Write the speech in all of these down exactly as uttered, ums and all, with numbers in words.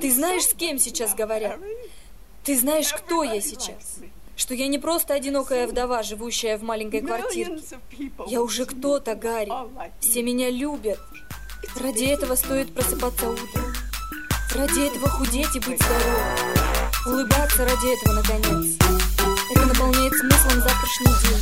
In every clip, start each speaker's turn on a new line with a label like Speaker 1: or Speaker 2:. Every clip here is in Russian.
Speaker 1: Ты знаешь, с кем сейчас говорят? Ты знаешь, кто я сейчас? Что я не просто одинокая вдова, живущая в маленькой квартирке. Я уже кто-то, Гарри. Все меня любят. Ради этого стоит просыпаться утром. Ради этого худеть и быть здоровым. Улыбаться ради этого, наконец. Это наполняет смыслом завтрашний день.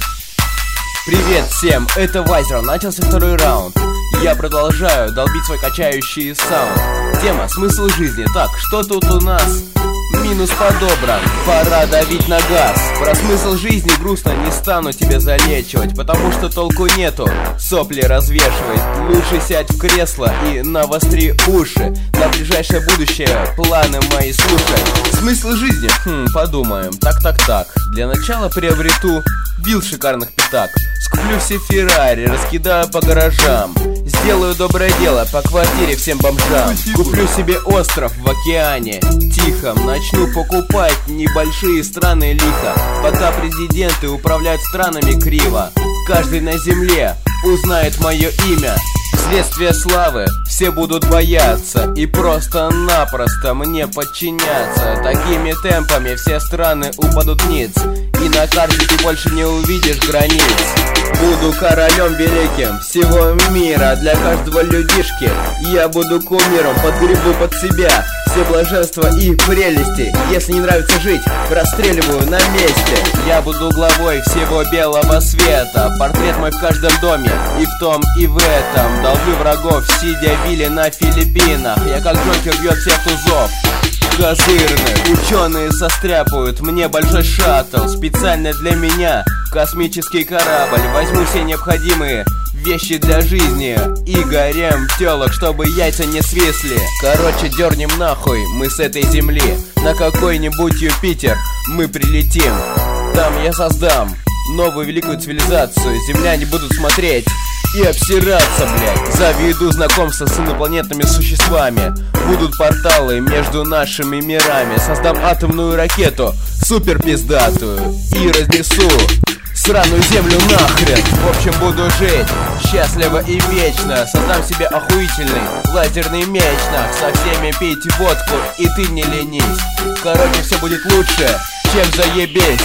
Speaker 2: Привет всем, это Вайзер, начался второй раунд. Я продолжаю долбить свой качающий саунд. Тема «Смысл жизни». Так, что тут у нас? Минус подобран, пора давить на газ. Про смысл жизни грустно не стану тебе залечивать, потому что толку нету сопли развешивать. Лучше сядь в кресло и навостри уши. На ближайшее будущее планы мои слушай. Смысл жизни? Хм, подумаем. Так-так-так. Для начала приобрету бил шикарных пятак. Скуплю все Феррари, раскидаю по гаражам. Сделаю доброе дело по квартире всем бомжам. Куплю себе остров в океане тихом. Начну покупать небольшие страны лихо. Пока президенты управляют странами криво. Каждый на земле узнает мое имя. Вследствие славы все будут бояться и просто-напросто мне подчиняться. Такими темпами все страны упадут ниц, и на карте ты больше не увидишь границ. Буду королем великим всего мира. Для каждого людишки я буду кумиром. Подгребу под себя все блаженства и прелести. Если не нравится жить, расстреливаю на месте. Я буду главой всего белого света. Портрет мой в каждом доме, и в том, и в этом. Долблю врагов, сидя в вилле на Филиппинах. Я как Джокер бьет всех тузов козырных. Ученые состряпают мне большой шаттл специально для меня, космический корабль. Возьму все необходимые вещи для жизни и гарем тёлок, чтобы яйца не свисли. Короче, дернем нахуй мы с этой земли. На какой-нибудь Юпитер мы прилетим. Там я создам новую великую цивилизацию. Земляне будут смотреть и обсираться, блядь. Заведу знакомство с инопланетными существами. Будут порталы между нашими мирами. Создам атомную ракету, супер пиздатую, и разнесу сраную землю нахрен. В общем, буду жить счастливо и вечно. Создам себе охуительный лазерный меч, нах. Со всеми пить водку, и ты не ленись. Короче, все будет лучше, чем заебись.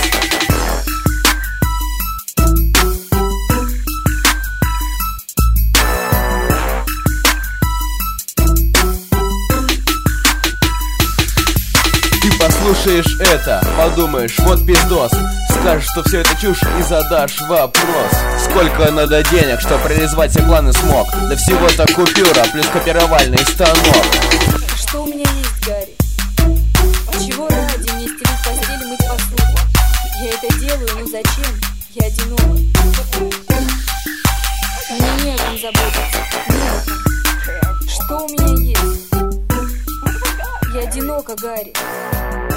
Speaker 2: Послушаешь это, подумаешь, вот пиздос. Скажешь, что все это чушь, и задашь вопрос: сколько надо денег, чтобы реализовать все планы смог? Да всего-то купюра плюс копировальный станок.
Speaker 1: Что у меня есть, Гарри? Чего ради мне стелить постель и мыть посуду? Я это делаю, но зачем? Я одинока. Мне не о ком заботиться. Не о ком. Что у меня есть? Я одинока, Гарри.